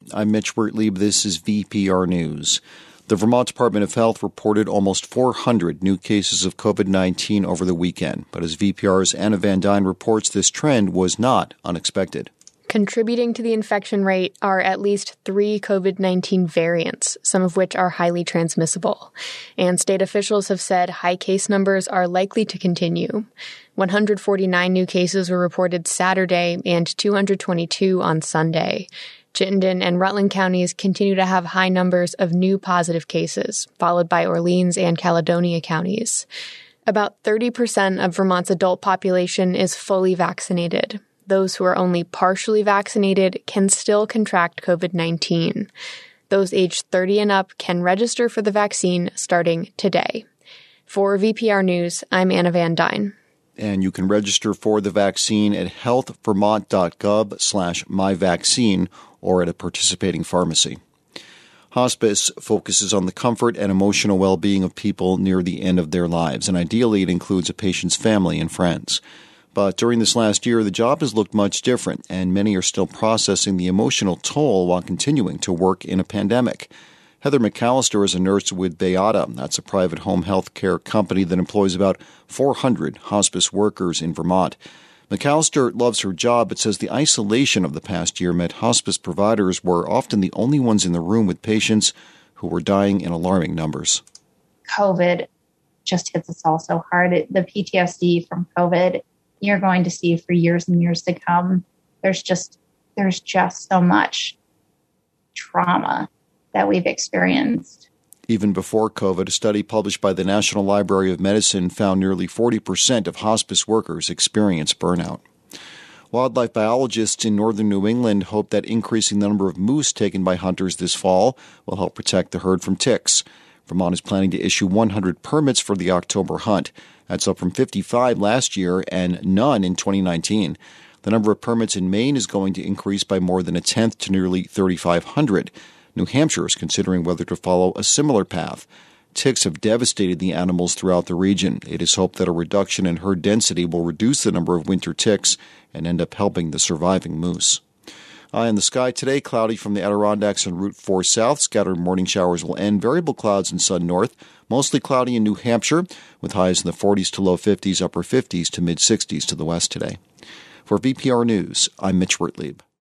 I'm Mitch Wertlieb. This is VPR News. The Vermont Department of Health reported almost 400 new cases of COVID-19 over the weekend. But as VPR's Anna Van Dyne reports, this trend was not unexpected. Contributing to the infection rate are at least 3 COVID-19 variants, some of which are highly transmissible. And state officials have said high case numbers are likely to continue. 149 new cases were reported Saturday and 222 on Sunday. Chittenden and Rutland counties continue to have high numbers of new positive cases, followed by Orleans and Caledonia counties. About 30% of Vermont's adult population is fully vaccinated. Those who are only partially vaccinated can still contract COVID-19. Those aged 30 and up can register for the vaccine starting today. For VPR News, I'm Anna Van Dyne. And you can register for the vaccine at healthvermont.gov/myvaccine or at a participating pharmacy. Hospice focuses on the comfort and emotional well-being of people near the end of their lives, and ideally it includes a patient's family and friends. But during this last year, the job has looked much different, and many are still processing the emotional toll while continuing to work in a pandemic. Heather McAllister is a nurse with Beata. That's a private home health care company that employs about 400 hospice workers in Vermont. McAllister loves her job, but says the isolation of the past year meant hospice providers were often the only ones in the room with patients who were dying in alarming numbers. COVID just hits us all so hard. The PTSD from COVID, you're going to see for years and years to come. There's just so much trauma that we've experienced. Even before COVID, a study published by the National Library of Medicine found nearly 40% of hospice workers experience burnout. Wildlife biologists in northern New England hope that increasing the number of moose taken by hunters this fall will help protect the herd from ticks. Vermont is planning to issue 100 permits for the October hunt. That's up from 55 last year and none in 2019. The number of permits in Maine is going to increase by more than a tenth to nearly 3,500. New Hampshire is considering whether to follow a similar path. Ticks have devastated the animals throughout the region. It is hoped that a reduction in herd density will reduce the number of winter ticks and end up helping the surviving moose. In the sky today, cloudy from the Adirondacks and Route 4 south. Scattered morning showers will end. Variable clouds in sun north. Mostly cloudy in New Hampshire, with highs in the 40s to low 50s, upper 50s to mid 60s to the west today. For VPR News, I'm Mitch Wertlieb.